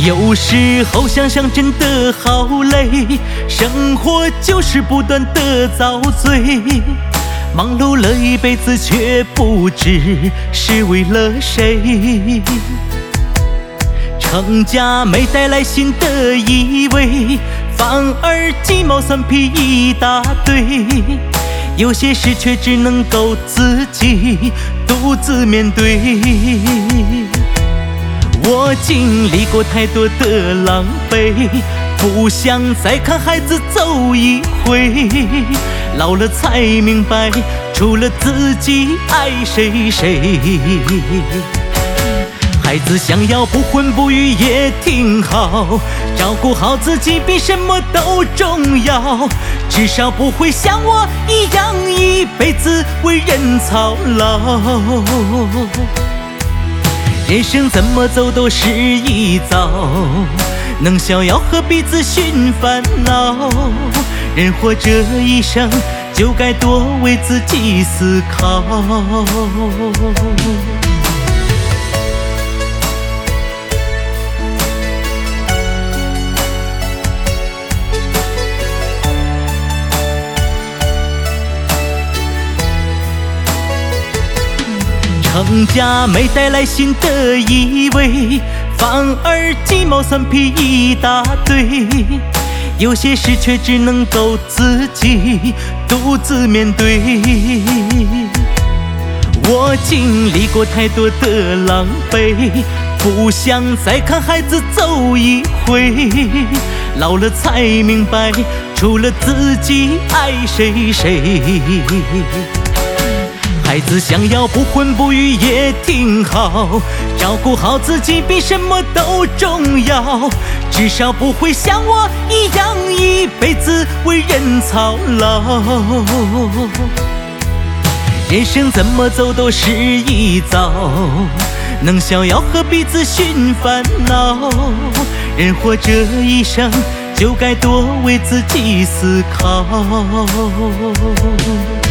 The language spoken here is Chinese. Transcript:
有时候想想真的好累，生活就是不断的遭罪，忙碌了一辈子却不知是为了谁。成家没带来新的意味，反而鸡毛蒜皮一大堆，有些事却只能够自己独自面对。我经历过太多的狼狈，不想再看孩子走一回，老了才明白，除了自己爱谁谁。孩子想要不婚不育也挺好，照顾好自己比什么都重要，至少不会像我一样一辈子为人操劳。人生怎么走都是一遭，能逍遥何必自寻烦恼？人活这一生就该多为自己思考。成家没带来新的意味，反而鸡毛蒜皮一大堆，有些事却只能够自己独自面对。我经历过太多的狼狈，不想再看孩子走一回，老了才明白，除了自己爱谁谁。孩子想要不婚不育也挺好，照顾好自己比什么都重要，至少不会像我一样一辈子为人操劳。人生怎么走都是一遭，能逍遥何必自寻烦恼？人活这一生就该多为自己思考。